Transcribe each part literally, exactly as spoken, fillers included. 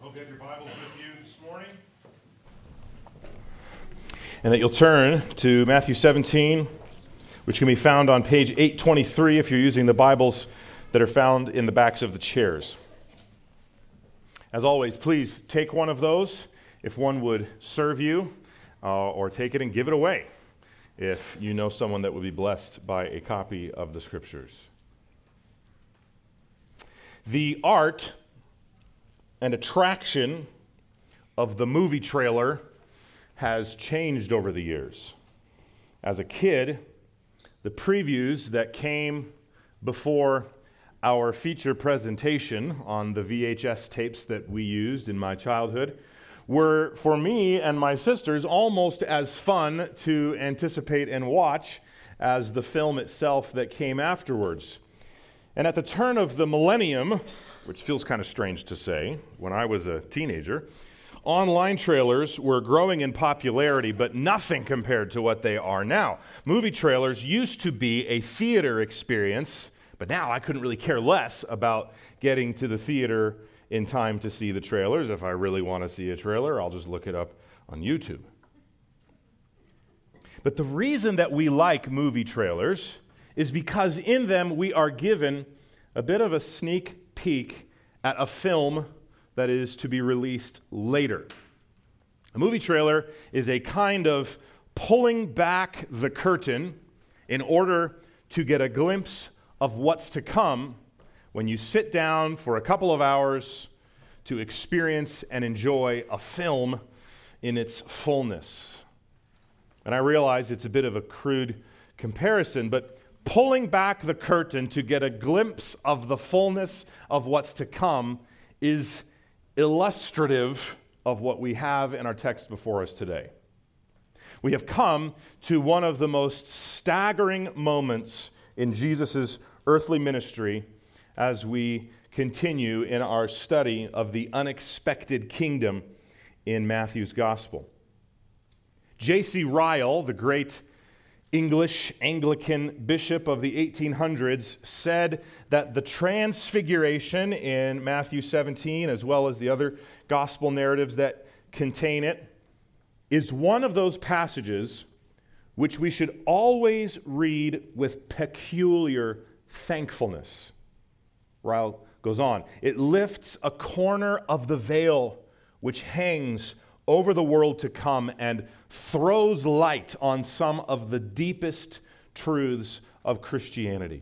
Hope you have your Bibles with you this morning. And that you'll turn to Matthew seventeen, which can be found on page eight twenty-three if you're using the Bibles that are found in the backs of the chairs. As always, please take one of those if one would serve you, uh, or take it and give it away if you know someone that would be blessed by a copy of the Scriptures. The art and attraction of the movie trailer has changed over the years. As a kid, the previews that came before our feature presentation on the V H S tapes that we used in my childhood were, for me and my sisters, almost as fun to anticipate and watch as the film itself that came afterwards. And at the turn of the millennium, which feels kind of strange to say, when I was a teenager, online trailers were growing in popularity, but nothing compared to what they are now. Movie trailers used to be a theater experience, but now I couldn't really care less about getting to the theater in time to see the trailers. If I really want to see a trailer, I'll just look it up on YouTube. But the reason that we like movie trailers is because in them we are given a bit of a sneak peek at a film that is to be released later. A movie trailer is a kind of pulling back the curtain in order to get a glimpse of what's to come when you sit down for a couple of hours to experience and enjoy a film in its fullness. And I realize it's a bit of a crude comparison, but pulling back the curtain to get a glimpse of the fullness of what's to come is illustrative of what we have in our text before us today. We have come to one of the most staggering moments in Jesus' earthly ministry as we continue in our study of the unexpected kingdom in Matthew's gospel. J C Ryle, the great English Anglican bishop of the eighteen hundreds, said that the transfiguration in Matthew seventeen, as well as the other gospel narratives that contain it, is one of those passages which we should always read with peculiar thankfulness. Ryle goes on, it lifts a corner of the veil which hangs over the world to come and throws light on some of the deepest truths of Christianity.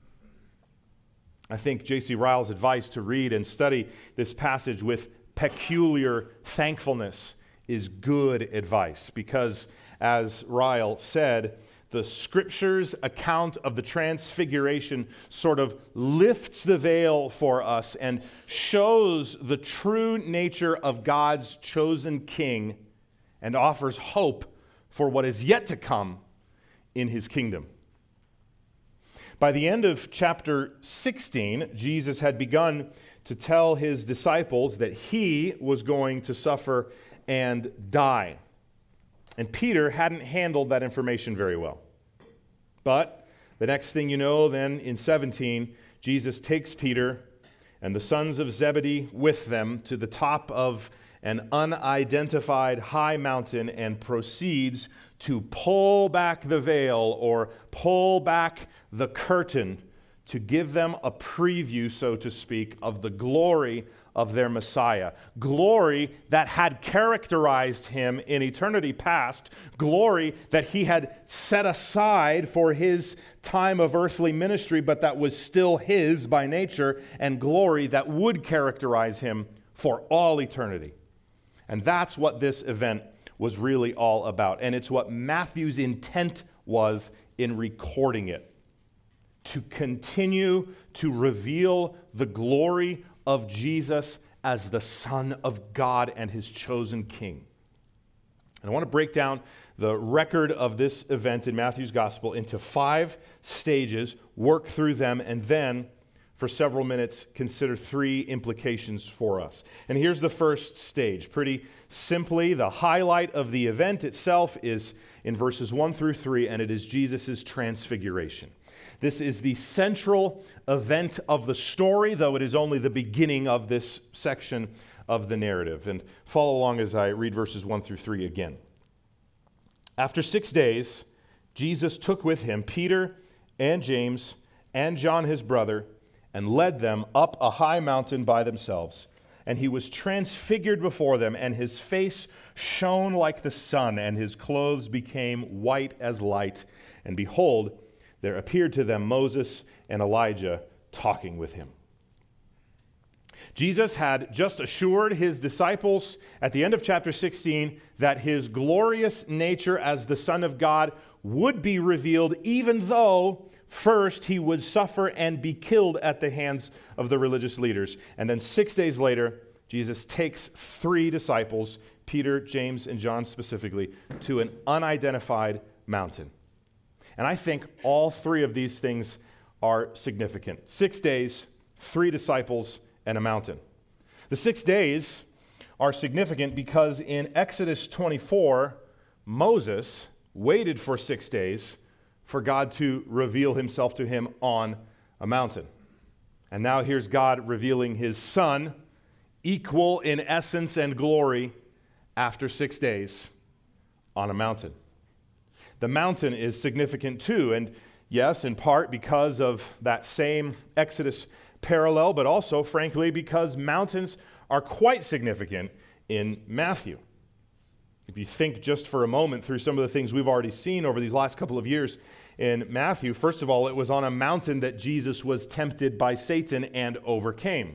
I think J C Ryle's advice to read and study this passage with peculiar thankfulness is good advice because, as Ryle said, the Scripture's account of the Transfiguration sort of lifts the veil for us and shows the true nature of God's chosen King and offers hope for what is yet to come in His kingdom. By the end of chapter sixteen, Jesus had begun to tell His disciples that He was going to suffer and die. And Peter hadn't handled that information very well. But the next thing you know, then in seventeen, Jesus takes Peter and the sons of Zebedee with them to the top of an unidentified high mountain and proceeds to pull back the veil or pull back the curtain to give them a preview, so to speak, of the glory of their Messiah. Glory that had characterized Him in eternity past. Glory that He had set aside for His time of earthly ministry, but that was still His by nature. And glory that would characterize Him for all eternity. And that's what this event was really all about. And it's what Matthew's intent was in recording it. To continue to reveal the glory of Jesus as the Son of God and His chosen King. And I want to break down the record of this event in Matthew's Gospel into five stages, work through them, and then, for several minutes, consider three implications for us. And here's the first stage. Pretty simply, the highlight of the event itself is in verses one through three, and it is Jesus' transfiguration. This is the central event of the story, though it is only the beginning of this section of the narrative. And follow along as I read verses one through three again. After six days, Jesus took with him Peter and James and John his brother and led them up a high mountain by themselves. And he was transfigured before them, and his face shone like the sun, and his clothes became white as light. And behold, there appeared to them Moses and Elijah talking with him. Jesus had just assured his disciples at the end of chapter sixteen that his glorious nature as the Son of God would be revealed, even though first he would suffer and be killed at the hands of the religious leaders. And then six days later, Jesus takes three disciples, Peter, James, and John specifically, to an unidentified mountain. And I think all three of these things are significant. Six days, three disciples, and a mountain. The six days are significant because in Exodus twenty-four, Moses waited for six days for God to reveal himself to him on a mountain. And now here's God revealing his Son, equal in essence and glory, after six days on a mountain. The mountain is significant too, and yes, in part because of that same Exodus parallel, but also, frankly, because mountains are quite significant in Matthew. If you think just for a moment through some of the things we've already seen over these last couple of years in Matthew, first of all, it was on a mountain that Jesus was tempted by Satan and overcame.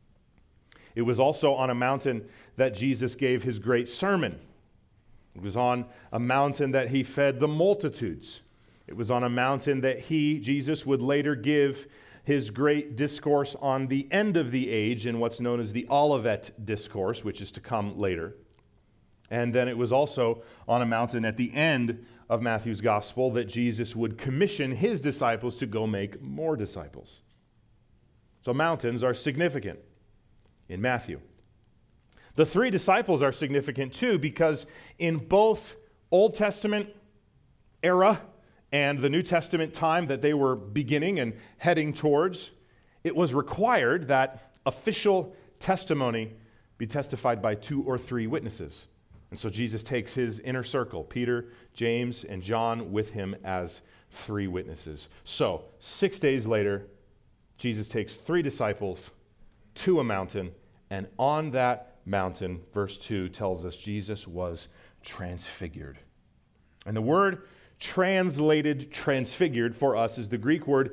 It was also on a mountain that Jesus gave his great sermon. It was on a mountain that he fed the multitudes. It was on a mountain that he, Jesus, would later give his great discourse on the end of the age in what's known as the Olivet Discourse, which is to come later. And then it was also on a mountain at the end of Matthew's gospel that Jesus would commission his disciples to go make more disciples. So mountains are significant in Matthew. The three disciples are significant too because in both Old Testament era and the New Testament time that they were beginning and heading towards, it was required that official testimony be testified by two or three witnesses. And so Jesus takes his inner circle, Peter, James, and John, with him as three witnesses. So, six days later, Jesus takes three disciples to a mountain, and on that mountain, verse two tells us Jesus was transfigured. And the word translated transfigured for us is the Greek word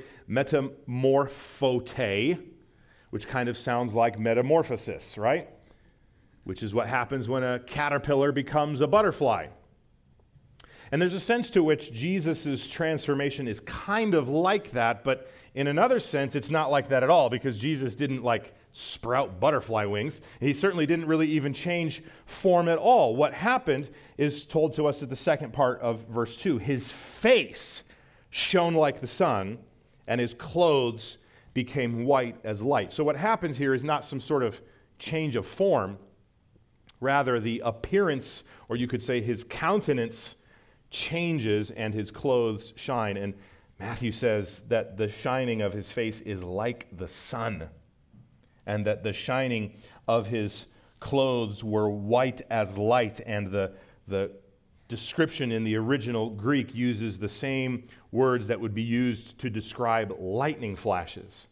metamorphote, which kind of sounds like metamorphosis, right? Which is what happens when a caterpillar becomes a butterfly. And there's a sense to which Jesus' transformation is kind of like that, but in another sense, it's not like that at all, because Jesus didn't like sprout butterfly wings. He certainly didn't really even change form at all. What happened is told to us at the second part of verse two. His face shone like the sun, and his clothes became white as light. So what happens here is not some sort of change of form. Rather, the appearance, or you could say his countenance, changes and his clothes shine. And Matthew says that the shining of his face is like the sun, and that the shining of his clothes were white as light. And the, the description in the original Greek uses the same words that would be used to describe lightning flashes.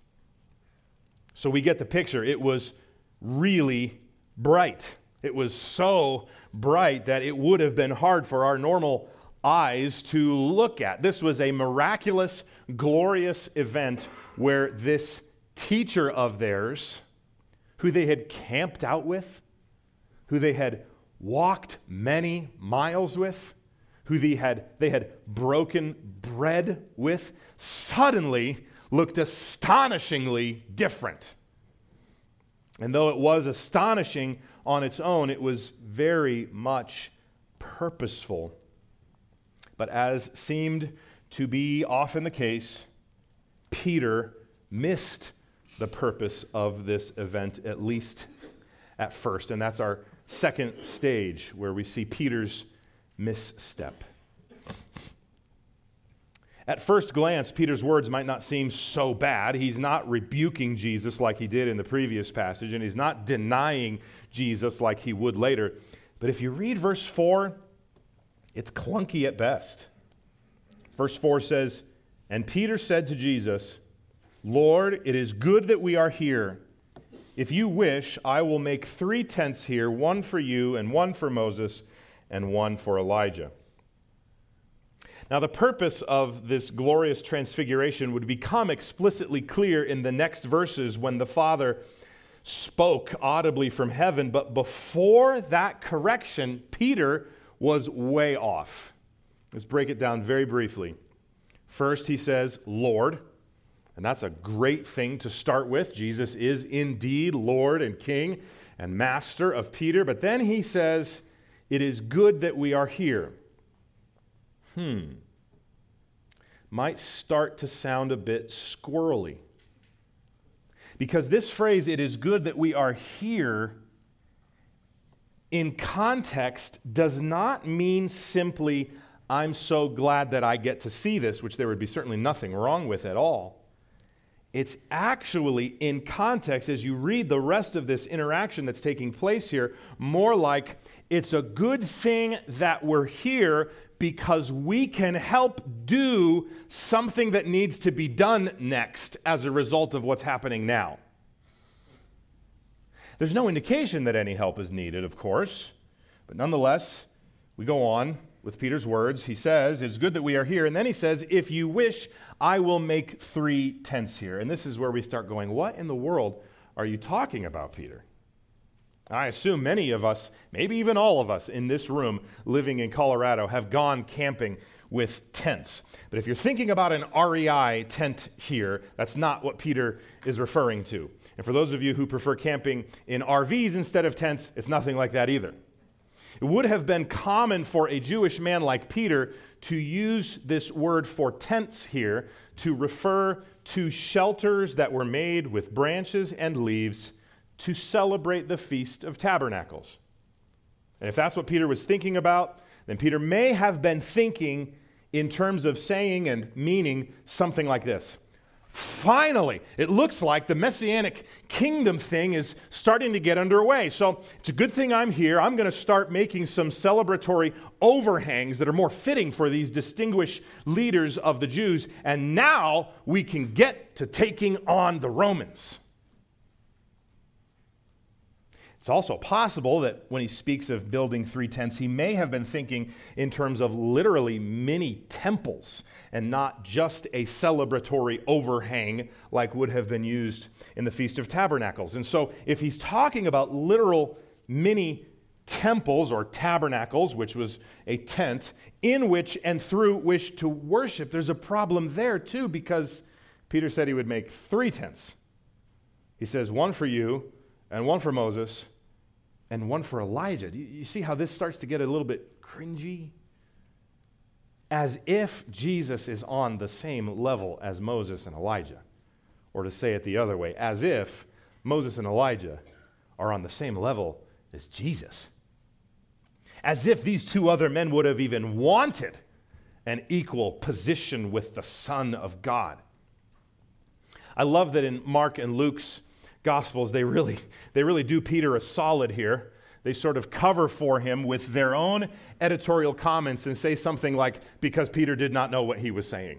So we get the picture. It was really bright. It was so bright that it would have been hard for our normal eyes to look at. This was a miraculous, glorious event where this teacher of theirs, who they had camped out with, who they had walked many miles with, who they had, they had broken bread with, suddenly looked astonishingly different. And though it was astonishing on its own, it was very much purposeful. But as seemed to be often the case, Peter missed the purpose of this event, at least at first. And that's our second stage, where we see Peter's misstep. At first glance, Peter's words might not seem so bad. He's not rebuking Jesus like he did in the previous passage, and he's not denying Jesus like he would later. But if you read verse four, it's clunky at best. Verse four says, "And Peter said to Jesus, 'Lord, it is good that we are here. If you wish, I will make three tents here, one for you and one for Moses and one for Elijah.'" Now, the purpose of this glorious transfiguration would become explicitly clear in the next verses when the Father spoke audibly from heaven. But before that correction, Peter was way off. Let's break it down very briefly. First, he says, "Lord," and that's a great thing to start with. Jesus is indeed Lord and King and Master of Peter. But then he says, "It is good that we are here." Hmm. Might start to sound a bit squirrely. Because this phrase, "it is good that we are here," in context does not mean simply, "I'm so glad that I get to see this," which there would be certainly nothing wrong with at all. It's actually, in context, as you read the rest of this interaction that's taking place here, more like, it's a good thing that we're here because we can help do something that needs to be done next as a result of what's happening now. There's no indication that any help is needed, of course, but nonetheless, we go on with Peter's words. He says, "It's good that we are here," and then he says, "If you wish, I will make three tents here." And this is where we start going, what in the world are you talking about, Peter? I assume many of us, maybe even all of us in this room living in Colorado, have gone camping with tents. But if you're thinking about an R E I tent here, that's not what Peter is referring to. And for those of you who prefer camping in R Vs instead of tents, it's nothing like that either. It would have been common for a Jewish man like Peter to use this word for tents here to refer to shelters that were made with branches and leaves to celebrate the Feast of Tabernacles. And if that's what Peter was thinking about, then Peter may have been thinking in terms of saying and meaning something like this. Finally, it looks like the Messianic kingdom thing is starting to get underway. So it's a good thing I'm here. I'm going to start making some celebratory overhangs that are more fitting for these distinguished leaders of the Jews. And now we can get to taking on the Romans. It's also possible that when he speaks of building three tents, he may have been thinking in terms of literally mini temples and not just a celebratory overhang like would have been used in the Feast of Tabernacles. And so if he's talking about literal mini temples or tabernacles, which was a tent, in which and through which to worship, there's a problem there too, because Peter said he would make three tents. He says one for you and one for Moses and one for Elijah. Do you see how this starts to get a little bit cringy? As if Jesus is on the same level as Moses and Elijah. Or to say it the other way, as if Moses and Elijah are on the same level as Jesus. As if these two other men would have even wanted an equal position with the Son of God. I love that in Mark and Luke's Gospels, they really, they really do Peter a solid here. They sort of cover for him with their own editorial comments and say something like, because Peter did not know what he was saying.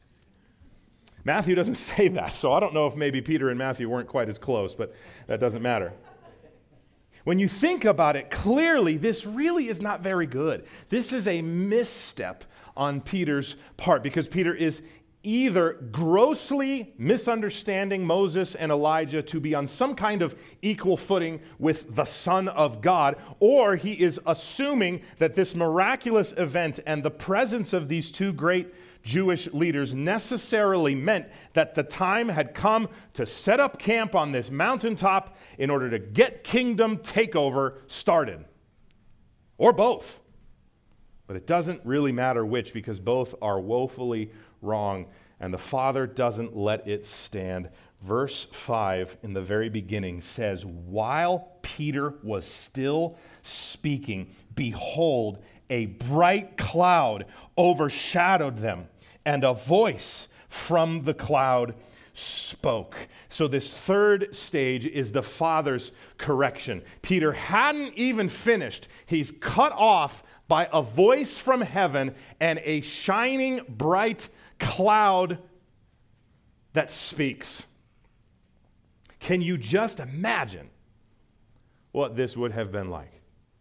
Matthew doesn't say that, so I don't know if maybe Peter and Matthew weren't quite as close, but that doesn't matter. When you think about it clearly, this really is not very good. This is a misstep on Peter's part, because Peter is either grossly misunderstanding Moses and Elijah to be on some kind of equal footing with the Son of God, or he is assuming that this miraculous event and the presence of these two great Jewish leaders necessarily meant that the time had come to set up camp on this mountaintop in order to get kingdom takeover started. Or both. But it doesn't really matter which, because both are woefully wrong, and the Father doesn't let it stand. Verse five in the very beginning says, while Peter was still speaking, behold, a bright cloud overshadowed them, and a voice from the cloud spoke. So this third stage is the Father's correction. Peter hadn't even finished. He's cut off by a voice from heaven and a shining bright cloud that speaks. Can you just imagine what this would have been like?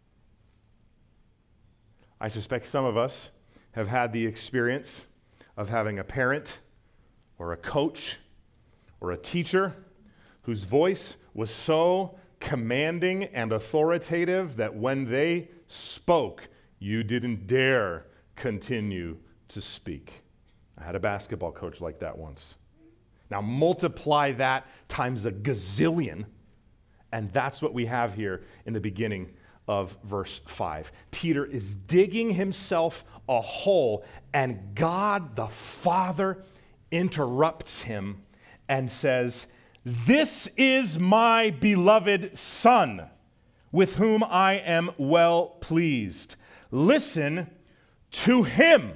I suspect some of us have had the experience of having a parent or a coach or a teacher whose voice was so commanding and authoritative that when they spoke, you didn't dare continue to speak. I had a basketball coach like that once. Now multiply that times a gazillion, and that's what we have here in the beginning of verse five. Peter is digging himself a hole, and God the Father interrupts him and says, "This is my beloved Son, with whom I am well pleased. Listen to him."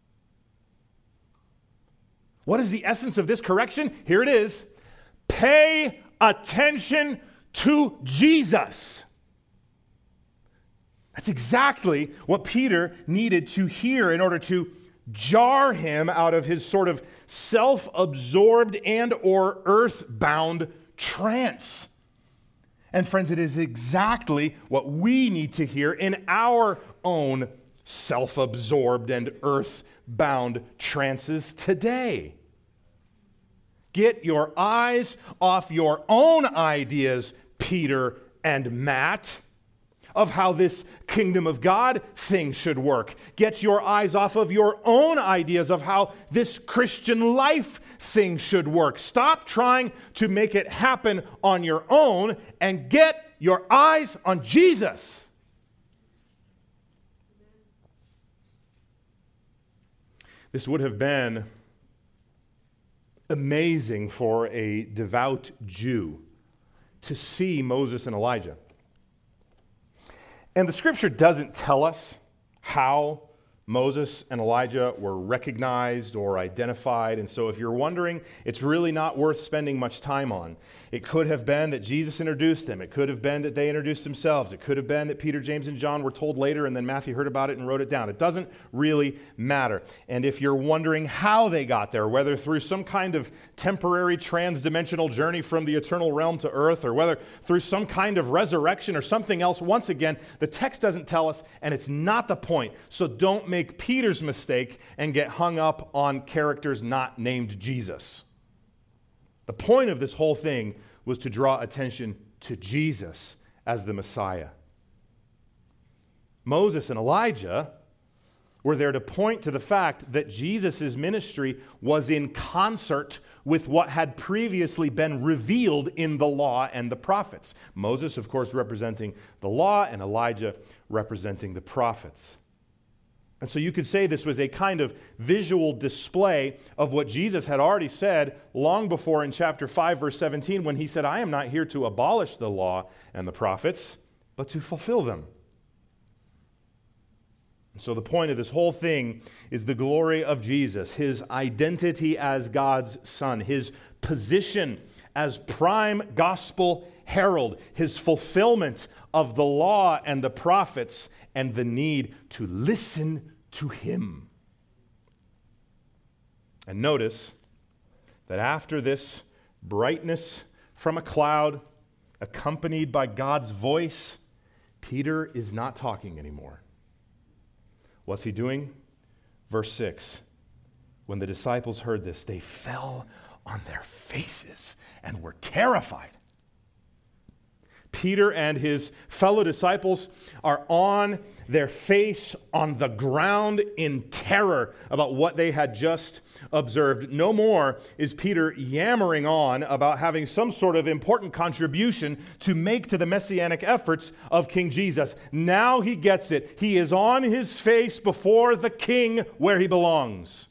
What is the essence of this correction? Here it is. Pay attention to Jesus. That's exactly what Peter needed to hear in order to jar him out of his sort of self-absorbed and or earth-bound trance. And friends, it is exactly what we need to hear in our own self-absorbed and earth-bound trances today. Get your eyes off your own ideas, Peter and Matt, of how this kingdom of God thing should work. Get your eyes off of your own ideas of how this Christian life thing should work. Stop trying to make it happen on your own and get your eyes on Jesus. This would have been amazing for a devout Jew to see Moses and Elijah. And the scripture doesn't tell us how Moses and Elijah were recognized or identified. And so if you're wondering, it's really not worth spending much time on. It could have been that Jesus introduced them. It could have been that they introduced themselves. It could have been that Peter, James, and John were told later and then Matthew heard about it and wrote it down. It doesn't really matter. And if you're wondering how they got there, whether through some kind of temporary trans-dimensional journey from the eternal realm to earth, or whether through some kind of resurrection or something else, once again, the text doesn't tell us, and it's not the point. So don't make Peter's mistake and get hung up on characters not named Jesus. The point of this whole thing was to draw attention to Jesus as the Messiah. Moses and Elijah were there to point to the fact that Jesus' ministry was in concert with what had previously been revealed in the law and the prophets. Moses, of course, representing the law, and Elijah representing the prophets. And so you could say this was a kind of visual display of what Jesus had already said long before in chapter five, verse seventeen, when he said, "I am not here to abolish the law and the prophets, but to fulfill them." And so the point of this whole thing is the glory of Jesus, his identity as God's Son, his position as prime gospel herald, his fulfillment of the law and the prophets, and the need to listen to him. And notice that after this brightness from a cloud, accompanied by God's voice, Peter is not talking anymore. What's he doing? Verse six. When the disciples heard this, they fell on their faces and were terrified. Peter and his fellow disciples are on their face on the ground in terror about what they had just observed. No more is Peter yammering on about having some sort of important contribution to make to the messianic efforts of King Jesus. Now he gets it. He is on his face before the King where he belongs.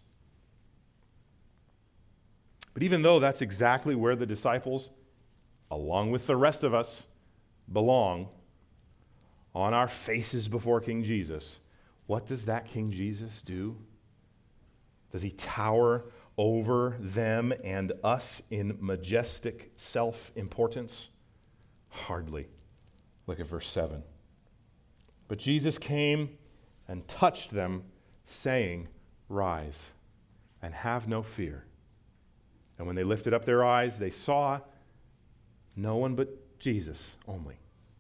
But even though that's exactly where the disciples, along with the rest of us, belong, on our faces before King Jesus, what does that King Jesus do? Does he tower over them and us in majestic self-importance? Hardly. Look at verse seven. But Jesus came and touched them, saying, "Rise, and have no fear." And when they lifted up their eyes, they saw no one but Jesus only.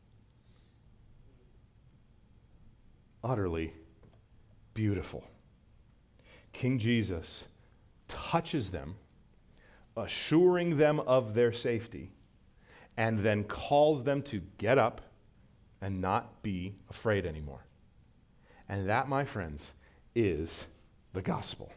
Utterly beautiful. King Jesus touches them, assuring them of their safety, and then calls them to get up and not be afraid anymore. And that, my friends, is the gospel.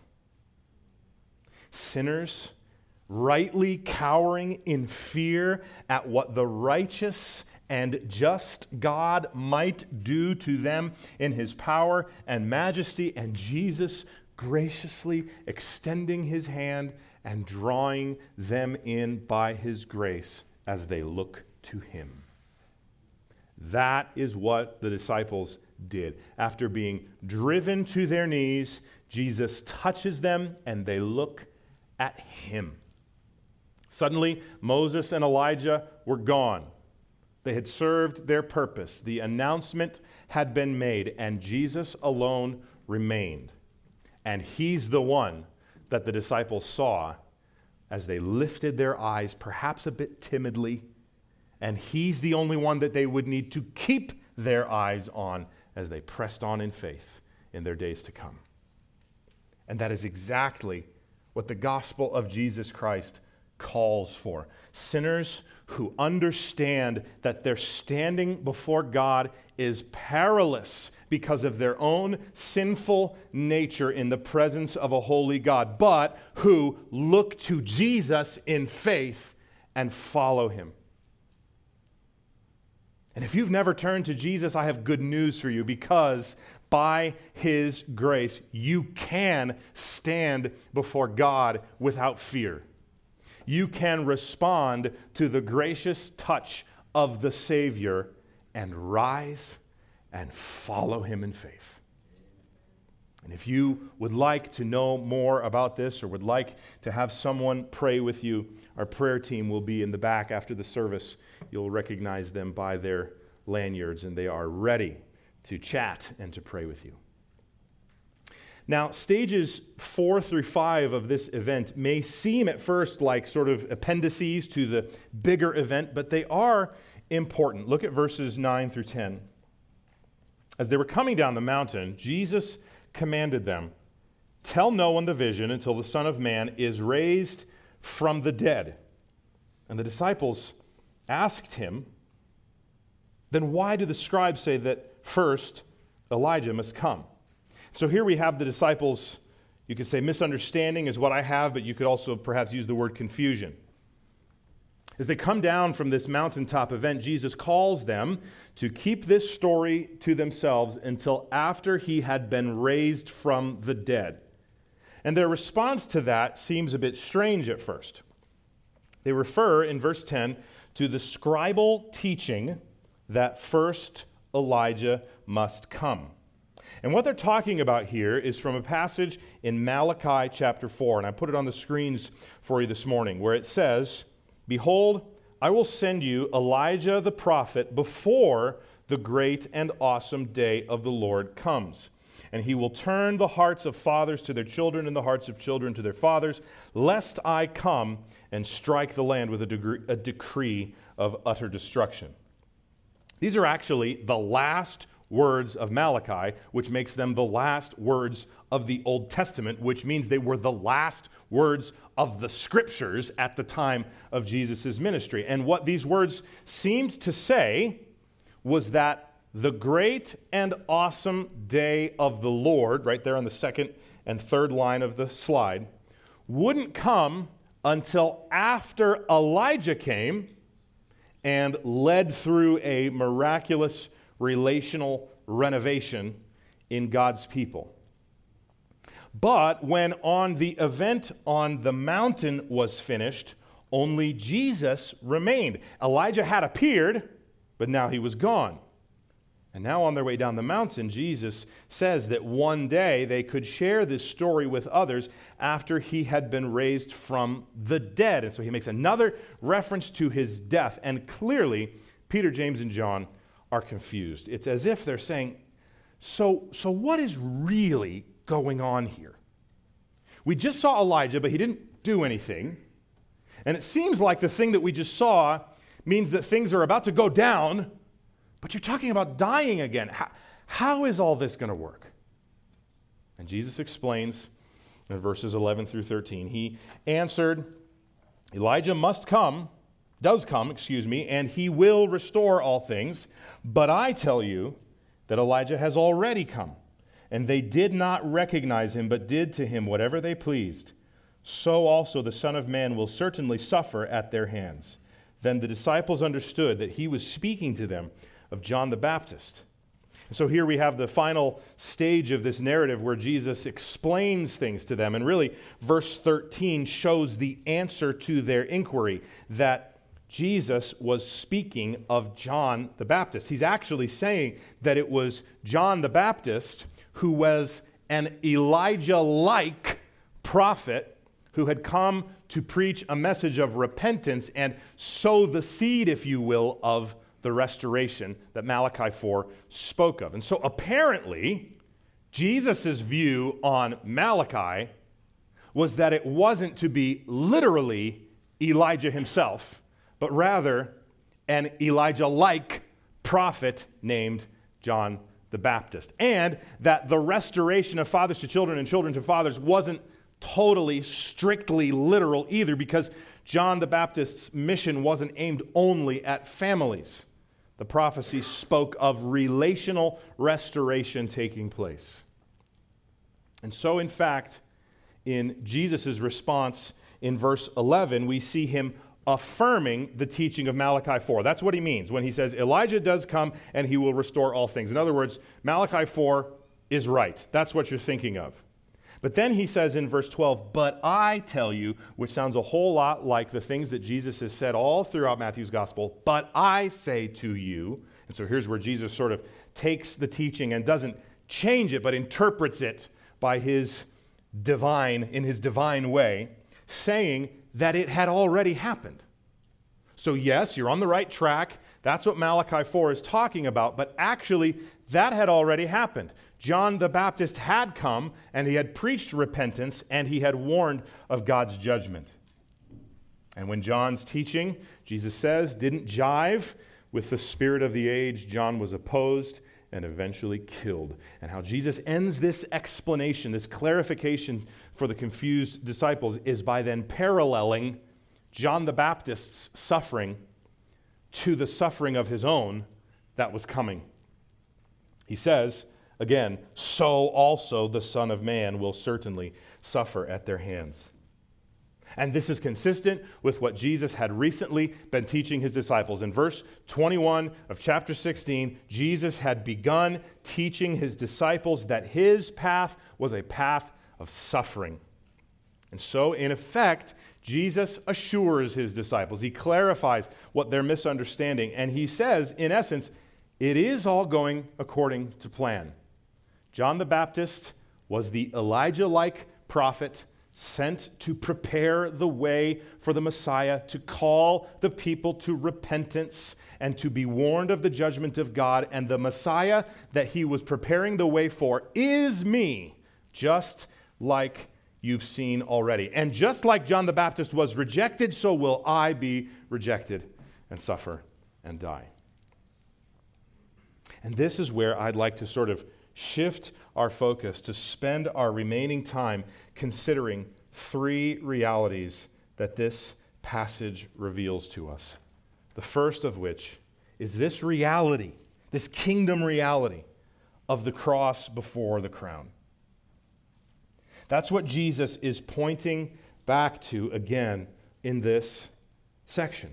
Sinners rightly cowering in fear at what the righteous and just God might do to them in his power and majesty, and Jesus graciously extending his hand and drawing them in by his grace as they look to him. That is what the disciples did. After being driven to their knees, Jesus touches them and they look at him. Suddenly, Moses and Elijah were gone. They had served their purpose. The announcement had been made, and Jesus alone remained. And he's the one that the disciples saw as they lifted their eyes, perhaps a bit timidly, and he's the only one that they would need to keep their eyes on as they pressed on in faith in their days to come. And that is exactly what the gospel of Jesus Christ calls for. Sinners who understand that their standing before God is perilous because of their own sinful nature in the presence of a holy God, but who look to Jesus in faith and follow him. And if you've never turned to Jesus, I have good news for you, because by his grace, you can stand before God without fear. You can respond to the gracious touch of the Savior and rise and follow him in faith. And if you would like to know more about this, or would like to have someone pray with you, our prayer team will be in the back after the service. You'll recognize them by their lanyards, and they are ready to chat and to pray with you. Now, stages four through five of this event may seem at first like sort of appendices to the bigger event, but they are important. Look at verses nine through ten. As they were coming down the mountain, Jesus commanded them, "Tell no one the vision until the Son of Man is raised from the dead." And the disciples asked him, "Then why do the scribes say that first Elijah must come?" So here we have the disciples, you could say misunderstanding is what I have, but you could also perhaps use the word confusion. As they come down from this mountaintop event, Jesus calls them to keep this story to themselves until after he had been raised from the dead. And their response to that seems a bit strange at first. They refer in verse ten to the scribal teaching that first Elijah must come. And what they're talking about here is from a passage in Malachi chapter four, and I put it on the screens for you this morning, where it says, "Behold, I will send you Elijah the prophet before the great and awesome day of the Lord comes. And he will turn the hearts of fathers to their children and the hearts of children to their fathers, lest I come and strike the land with a, degree, a decree of utter destruction." These are actually the last words of Malachi, which makes them the last words of the Old Testament, which means they were the last words of the Scriptures at the time of Jesus' ministry. And what these words seemed to say was that the great and awesome day of the Lord, right there on the second and third line of the slide, wouldn't come until after Elijah came and led through a miraculous relational renovation in God's people. But when on the event on the mountain was finished, only Jesus remained. Elijah had appeared, but now he was gone. And now on their way down the mountain, Jesus says that one day they could share this story with others after he had been raised from the dead. And so he makes another reference to his death. And clearly, Peter, James, and John are confused. It's as if they're saying, so, so what is really going on here? We just saw Elijah, but he didn't do anything. And it seems like the thing that we just saw means that things are about to go down, but you're talking about dying again. How, how is all this going to work? And Jesus explains in verses eleven through thirteen. He answered, Elijah must come, does come, excuse me, and he will restore all things. But I tell you that Elijah has already come, and they did not recognize him, but did to him whatever they pleased. So also the Son of Man will certainly suffer at their hands. Then the disciples understood that he was speaking to them of John the Baptist. And so here we have the final stage of this narrative where Jesus explains things to them. And really, verse thirteen shows the answer to their inquiry, that Jesus was speaking of John the Baptist. He's actually saying that it was John the Baptist who was an Elijah-like prophet who had come to preach a message of repentance and sow the seed, if you will, of the restoration that Malachi four spoke of. And so apparently, Jesus' view on Malachi was that it wasn't to be literally Elijah himself, but rather an Elijah-like prophet named John the Baptist. And that the restoration of fathers to children and children to fathers wasn't totally, strictly literal either, because John the Baptist's mission wasn't aimed only at families. The prophecy spoke of relational restoration taking place. And so, in fact, in Jesus' response in verse eleven, we see him affirming the teaching of Malachi four. That's what he means when he says, Elijah does come and he will restore all things. In other words, Malachi four is right. That's what you're thinking of. But then he says in verse twelve, but I tell you, which sounds a whole lot like the things that Jesus has said all throughout Matthew's gospel, but I say to you, and so here's where Jesus sort of takes the teaching and doesn't change it, but interprets it by his divine, in his divine way, saying that it had already happened. So yes, you're on the right track. That's what Malachi four is talking about, but actually that had already happened. John the Baptist had come, and he had preached repentance, and he had warned of God's judgment. And when John's teaching, Jesus says, didn't jive with the spirit of the age, John was opposed and eventually killed. And how Jesus ends this explanation, this clarification for the confused disciples, is by then paralleling John the Baptist's suffering to the suffering of his own that was coming. He says, again, so also the Son of Man will certainly suffer at their hands. And this is consistent with what Jesus had recently been teaching his disciples. In verse twenty-one of chapter sixteen, Jesus had begun teaching his disciples that his path was a path of suffering. And so, in effect, Jesus assures his disciples. He clarifies what they're misunderstanding. And he says, in essence, it is all going according to plan. John the Baptist was the Elijah-like prophet sent to prepare the way for the Messiah, to call the people to repentance and to be warned of the judgment of God. And the Messiah that he was preparing the way for is me, just like you've seen already. And just like John the Baptist was rejected, so will I be rejected and suffer and die. And this is where I'd like to sort of shift our focus to spend our remaining time considering three realities that this passage reveals to us. The first of which is this reality, this kingdom reality of the cross before the crown. That's what Jesus is pointing back to again in this section.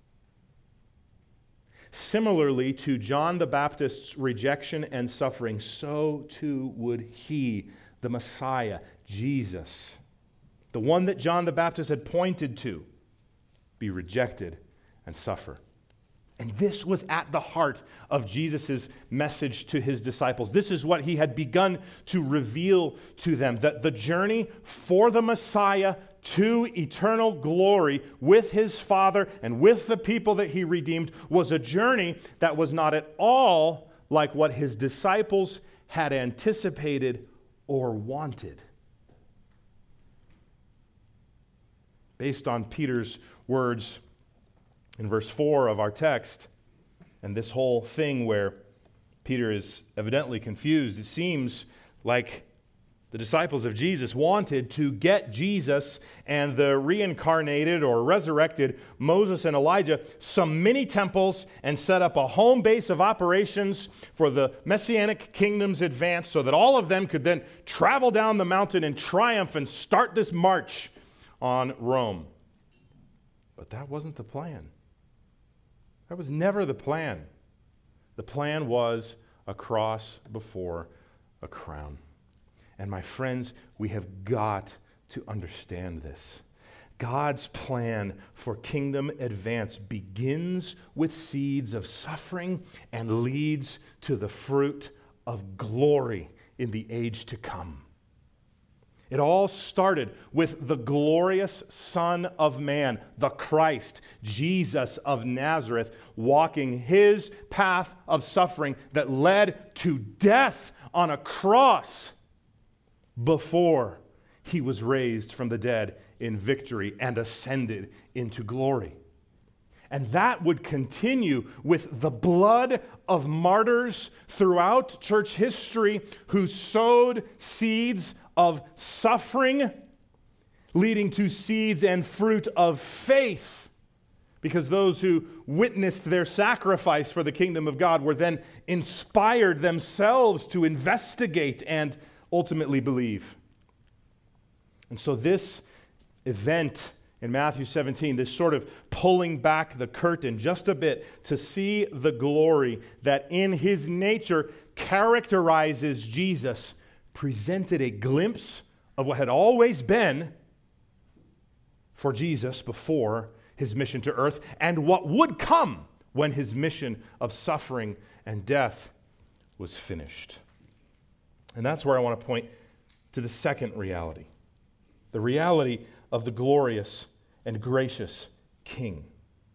Similarly to John the Baptist's rejection and suffering, so too would he, the Messiah, Jesus, the one that John the Baptist had pointed to, be rejected and suffer. And this was at the heart of Jesus' message to his disciples. This is what he had begun to reveal to them, that the journey for the Messiah to eternal glory with his Father and with the people that he redeemed was a journey that was not at all like what his disciples had anticipated or wanted. Based on Peter's words in verse four of our text, and this whole thing where Peter is evidently confused, it seems like the disciples of Jesus wanted to get Jesus and the reincarnated or resurrected Moses and Elijah some mini temples and set up a home base of operations for the Messianic kingdom's advance so that all of them could then travel down the mountain in triumph and start this march on Rome. But that wasn't the plan. That was never the plan. The plan was a cross before a crown. And my friends, we have got to understand this. God's plan for kingdom advance begins with seeds of suffering and leads to the fruit of glory in the age to come. It all started with the glorious Son of Man, the Christ, Jesus of Nazareth, walking his path of suffering that led to death on a cross before he was raised from the dead in victory and ascended into glory. And that would continue with the blood of martyrs throughout church history who sowed seeds of suffering, leading to seeds and fruit of faith. Because those who witnessed their sacrifice for the kingdom of God were then inspired themselves to investigate and ultimately believe. And so this event in Matthew seventeen, this sort of pulling back the curtain just a bit to see the glory that in his nature characterizes Jesus, presented a glimpse of what had always been for Jesus before his mission to earth and what would come when his mission of suffering and death was finished. And that's where I want to point to the second reality, the reality of the glorious and gracious King.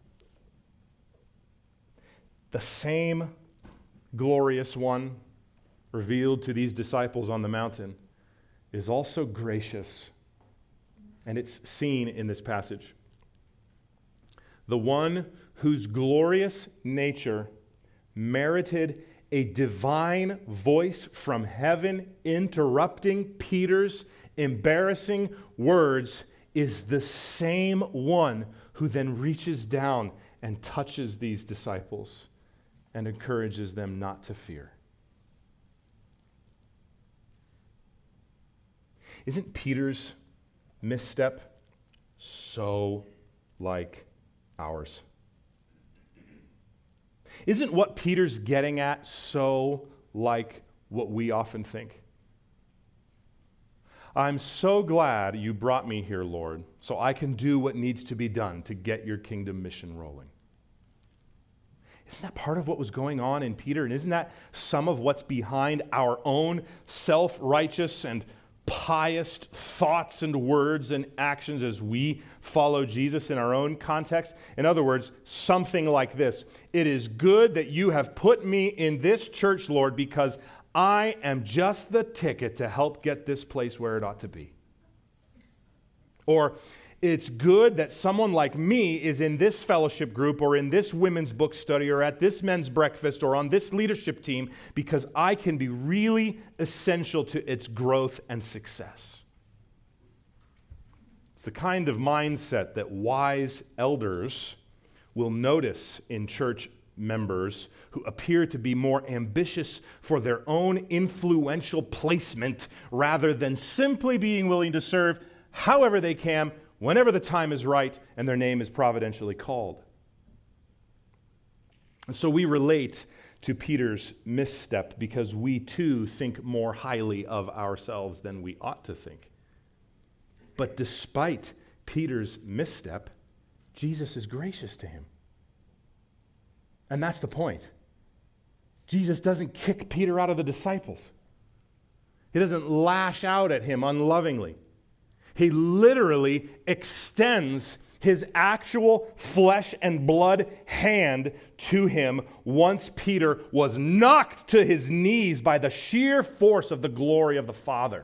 The same glorious one revealed to these disciples on the mountain is also gracious, and it's seen in this passage. The one whose glorious nature merited a divine voice from heaven interrupting Peter's embarrassing words is the same one who then reaches down and touches these disciples and encourages them not to fear. Isn't Peter's misstep so like ours? Isn't what Peter's getting at so like what we often think? I'm so glad you brought me here, Lord, so I can do what needs to be done to get your kingdom mission rolling. Isn't that part of what was going on in Peter? And isn't that some of what's behind our own self-righteous and pious thoughts and words and actions as we follow Jesus in our own context? In other words, something like this: it is good that you have put me in this church, Lord, because I am just the ticket to help get this place where it ought to be. Or, it's good that someone like me is in this fellowship group or in this women's book study or at this men's breakfast or on this leadership team because I can be really essential to its growth and success. It's the kind of mindset that wise elders will notice in church members who appear to be more ambitious for their own influential placement rather than simply being willing to serve however they can, whenever the time is right and their name is providentially called. And so we relate to Peter's misstep because we too think more highly of ourselves than we ought to think. But despite Peter's misstep, Jesus is gracious to him. And that's the point. Jesus doesn't kick Peter out of the disciples. He doesn't lash out at him unlovingly. He literally extends his actual flesh and blood hand to him once Peter was knocked to his knees by the sheer force of the glory of the Father.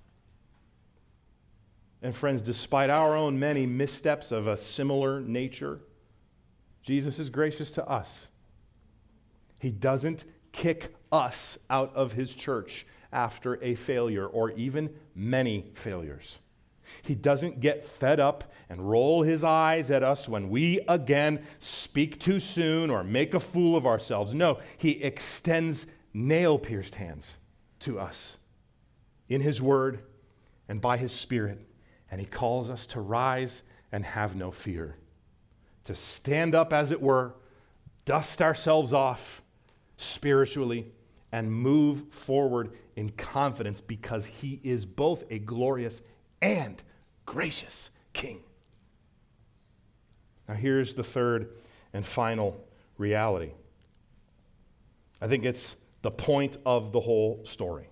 And friends, despite our own many missteps of a similar nature, Jesus is gracious to us. He doesn't kick us out of his church after a failure or even many failures. He doesn't get fed up and roll his eyes at us when we again speak too soon or make a fool of ourselves. No, he extends nail-pierced hands to us in his word and by his Spirit. And he calls us to rise and have no fear, to stand up, as it were, dust ourselves off spiritually, and move forward in confidence because he is both a glorious and gracious King. Now here's the third and final reality. I think it's the point of the whole story.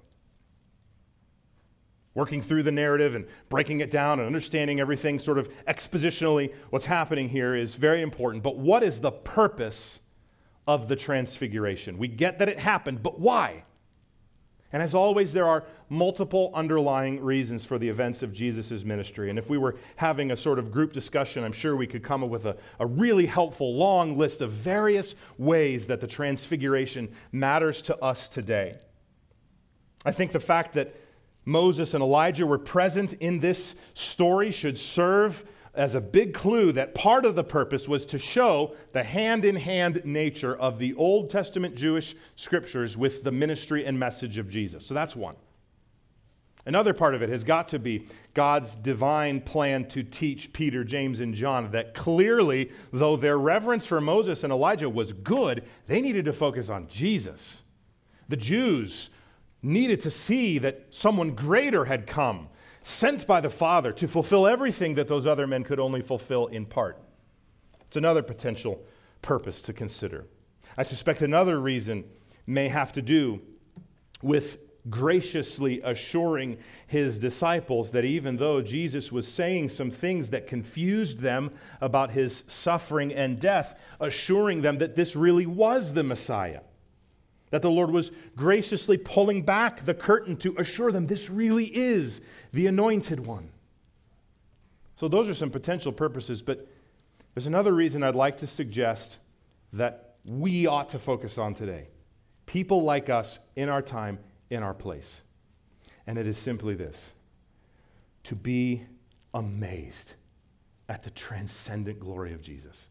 Working through the narrative and breaking it down and understanding everything sort of expositionally, what's happening here is very important. But what is the purpose of the transfiguration? We get that it happened, but why? And as always, there are multiple underlying reasons for the events of Jesus' ministry. And if we were having a sort of group discussion, I'm sure we could come up with a, a really helpful long list of various ways that the transfiguration matters to us today. I think the fact that Moses and Elijah were present in this story should serve as a big clue that part of the purpose was to show the hand-in-hand nature of the Old Testament Jewish scriptures with the ministry and message of Jesus. So that's one. Another part of it has got to be God's divine plan to teach Peter, James, and John that clearly, though their reverence for Moses and Elijah was good, they needed to focus on Jesus. The Jews needed to see that someone greater had come, sent by the Father to fulfill everything that those other men could only fulfill in part. It's another potential purpose to consider. I suspect another reason may have to do with graciously assuring his disciples that even though Jesus was saying some things that confused them about his suffering and death, assuring them that this really was the Messiah. That the Lord was graciously pulling back the curtain to assure them this really is the Anointed One. So those are some potential purposes, but there's another reason I'd like to suggest that we ought to focus on today. People like us in our time, in our place. And it is simply this: to be amazed at the transcendent glory of Jesus.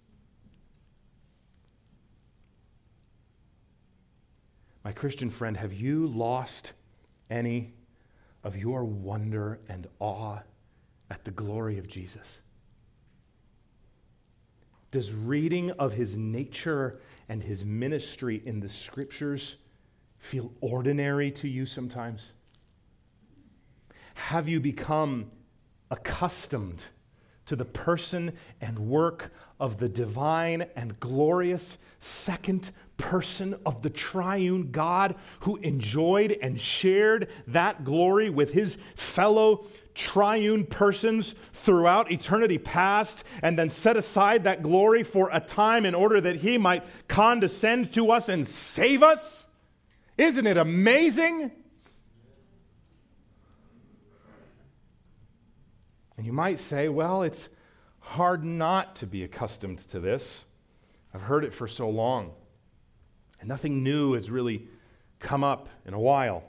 My Christian friend, have you lost any of your wonder and awe at the glory of Jesus? Does reading of his nature and his ministry in the Scriptures feel ordinary to you sometimes? Have you become accustomed to the person and work of the divine and glorious second person of the triune God who enjoyed and shared that glory with his fellow triune persons throughout eternity past, and then set aside that glory for a time in order that he might condescend to us and save us? Isn't it amazing? And you might say, well, it's hard not to be accustomed to this. I've heard it for so long. And nothing new has really come up in a while.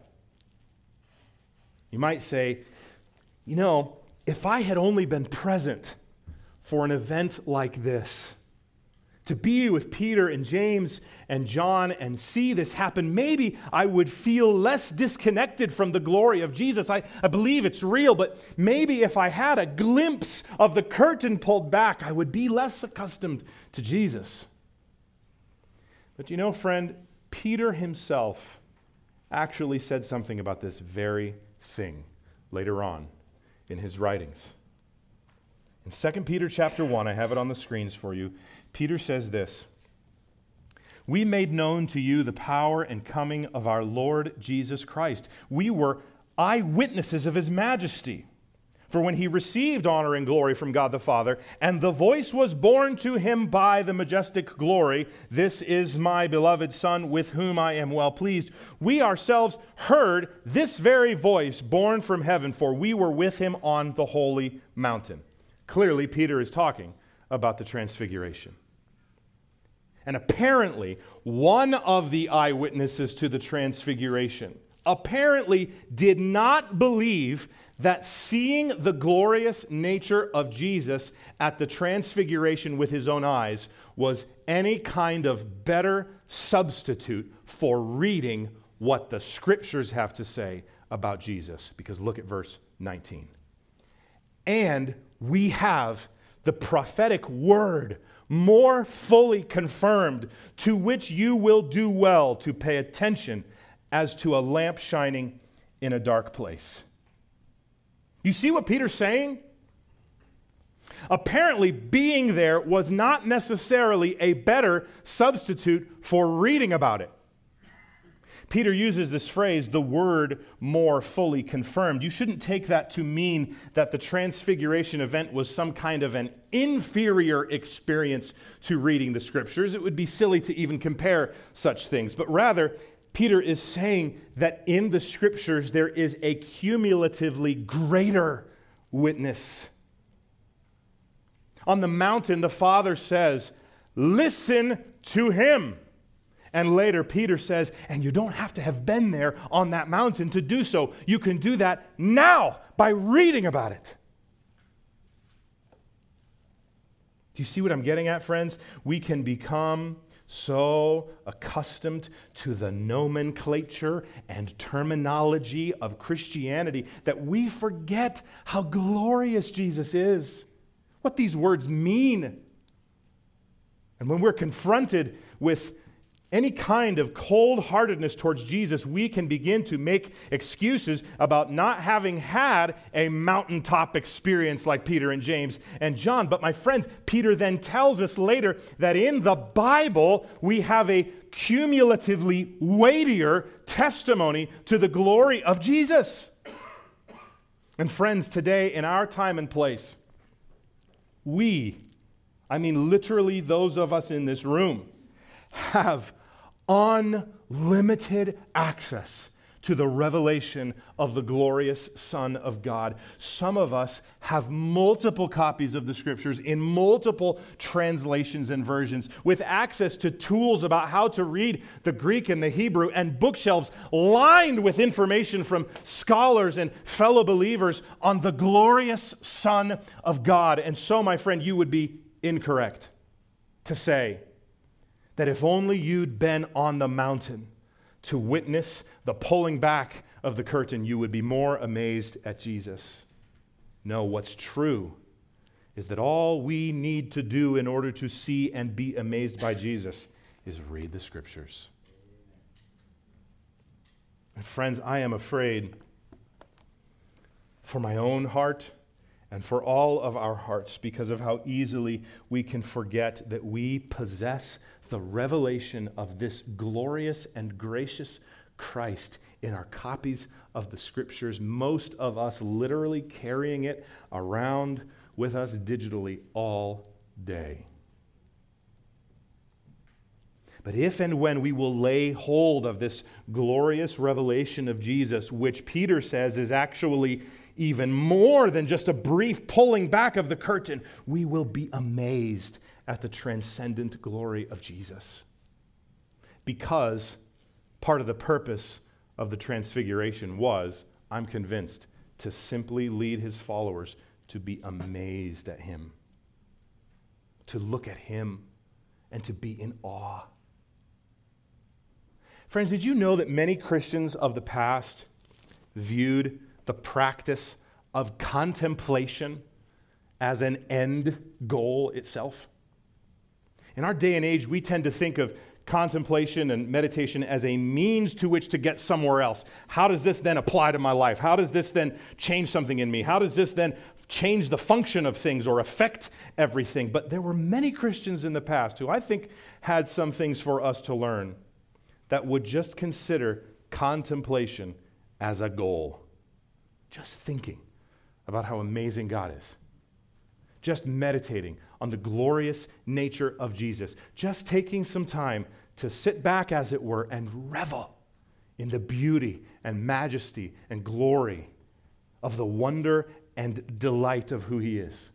You might say, you know, if I had only been present for an event like this, to be with Peter and James and John and see this happen, maybe I would feel less disconnected from the glory of Jesus. I, I believe it's real, but maybe if I had a glimpse of the curtain pulled back, I would be less accustomed to Jesus. But you know, friend, Peter himself actually said something about this very thing later on in his writings. In Second Peter chapter one, I have it on the screens for you, Peter says this: we made known to you the power and coming of our Lord Jesus Christ. We were eyewitnesses of his majesty. For when he received honor and glory from God the Father, and the voice was borne to him by the majestic glory, "This is my beloved Son, with whom I am well pleased," we ourselves heard this very voice borne from heaven, for we were with him on the holy mountain. Clearly, Peter is talking about the transfiguration. And apparently, one of the eyewitnesses to the transfiguration apparently did not believe that seeing the glorious nature of Jesus at the transfiguration with his own eyes was any kind of better substitute for reading what the scriptures have to say about Jesus. Because look at verse nineteen. And we have the prophetic word more fully confirmed, to which you will do well to pay attention as to a lamp shining in a dark place. You see what Peter's saying? Apparently, being there was not necessarily a better substitute for reading about it. Peter uses this phrase, the word more fully confirmed. You shouldn't take that to mean that the transfiguration event was some kind of an inferior experience to reading the scriptures. It would be silly to even compare such things. But rather, Peter is saying that in the scriptures there is a cumulatively greater witness. On the mountain, the Father says, "Listen to him." And later, Peter says, and you don't have to have been there on that mountain to do so. You can do that now by reading about it. Do you see what I'm getting at, friends? We can become so accustomed to the nomenclature and terminology of Christianity that we forget how glorious Jesus is, what these words mean. And when we're confronted with any kind of cold-heartedness towards Jesus, we can begin to make excuses about not having had a mountaintop experience like Peter and James and John. But my friends, Peter then tells us later that in the Bible, we have a cumulatively weightier testimony to the glory of Jesus. And friends, today in our time and place, we, I mean literally those of us in this room, have unlimited access to the revelation of the glorious Son of God. Some of us have multiple copies of the scriptures in multiple translations and versions, with access to tools about how to read the Greek and the Hebrew, and bookshelves lined with information from scholars and fellow believers on the glorious Son of God. And so, my friend, you would be incorrect to say that if only you'd been on the mountain to witness the pulling back of the curtain, you would be more amazed at Jesus. No, what's true is that all we need to do in order to see and be amazed by Jesus is read the scriptures. And friends, I am afraid for my own heart and for all of our hearts, because of how easily we can forget that we possess the revelation of this glorious and gracious Christ in our copies of the scriptures, most of us literally carrying it around with us digitally all day. But if and when we will lay hold of this glorious revelation of Jesus, which Peter says is actually even more than just a brief pulling back of the curtain, we will be amazed at the transcendent glory of Jesus. Because part of the purpose of the transfiguration was, I'm convinced, to simply lead his followers to be amazed at him, to look at him, and to be in awe. Friends, did you know that many Christians of the past viewed the practice of contemplation as an end goal itself? In our day and age, we tend to think of contemplation and meditation as a means to which to get somewhere else. How does this then apply to my life? How does this then change something in me? How does this then change the function of things or affect everything. But there were many Christians in the past who I think had some things for us to learn that would just consider contemplation as a goal. Just thinking about how amazing God is. Just meditating on the glorious nature of Jesus. Just taking some time to sit back, as it were, and revel in the beauty and majesty and glory of the wonder and delight of who he is.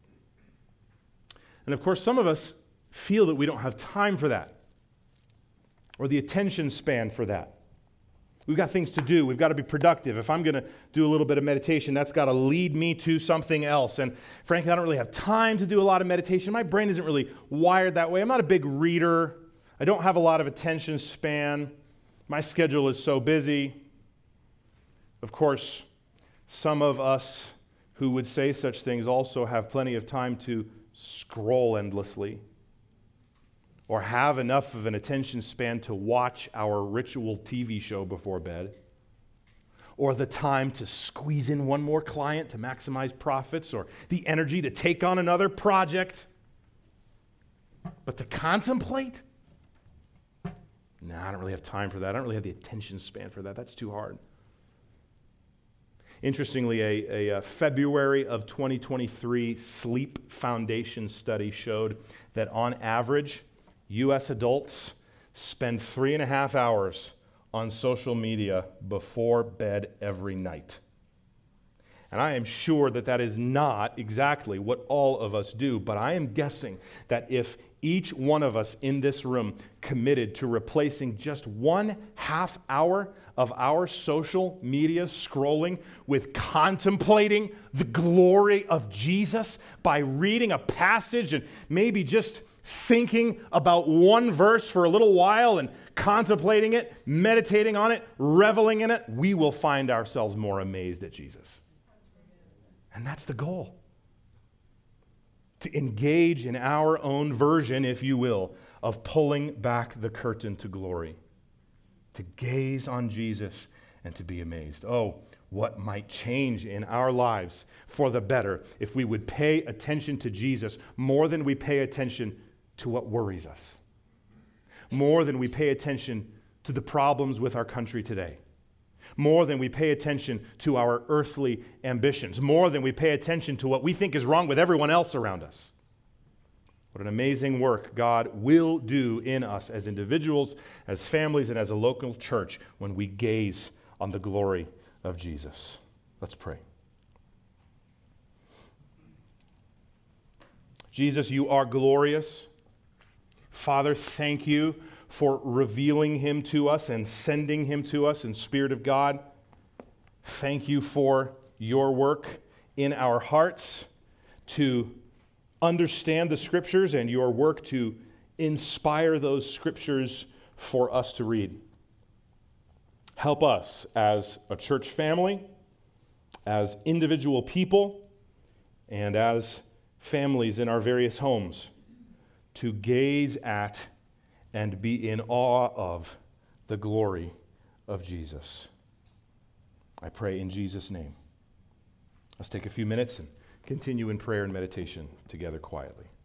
And of course, some of us feel that we don't have time for that, or the attention span for that. We've got things to do. We've got to be productive. If I'm going to do a little bit of meditation, that's got to lead me to something else. And frankly, I don't really have time to do a lot of meditation. My brain isn't really wired that way. I'm not a big reader. I don't have a lot of attention span. My schedule is so busy. Of course, some of us who would say such things also have plenty of time to scroll endlessly, or have enough of an attention span to watch our ritual T V show before bed, or the time to squeeze in one more client to maximize profits, or the energy to take on another project. But to contemplate? No, I don't really have time for that. I don't really have the attention span for that. That's too hard. Interestingly, a, a, a February of twenty twenty-three Sleep Foundation study showed that on average, U S adults spend three and a half hours on social media before bed every night. And I am sure that that is not exactly what all of us do, but I am guessing that if each one of us in this room committed to replacing just one half hour of our social media scrolling with contemplating the glory of Jesus by reading a passage and maybe just thinking about one verse for a little while and contemplating it, meditating on it, reveling in it, we will find ourselves more amazed at Jesus. And that's the goal. To engage in our own version, if you will, of pulling back the curtain to glory. To gaze on Jesus and to be amazed. Oh, what might change in our lives for the better if we would pay attention to Jesus more than we pay attention to what worries us, more than we pay attention to the problems with our country today, more than we pay attention to our earthly ambitions, more than we pay attention to what we think is wrong with everyone else around us. What an amazing work God will do in us as individuals, as families, and as a local church when we gaze on the glory of Jesus. Let's pray. Jesus, you are glorious. Father, thank you for revealing him to us and sending him to us in Spirit of God. Thank you for your work in our hearts to understand the Scriptures and your work to inspire those Scriptures for us to read. Help us as a church family, as individual people, and as families in our various homes to gaze at and be in awe of the glory of Jesus. I pray in Jesus' name. Let's take a few minutes and continue in prayer and meditation together quietly.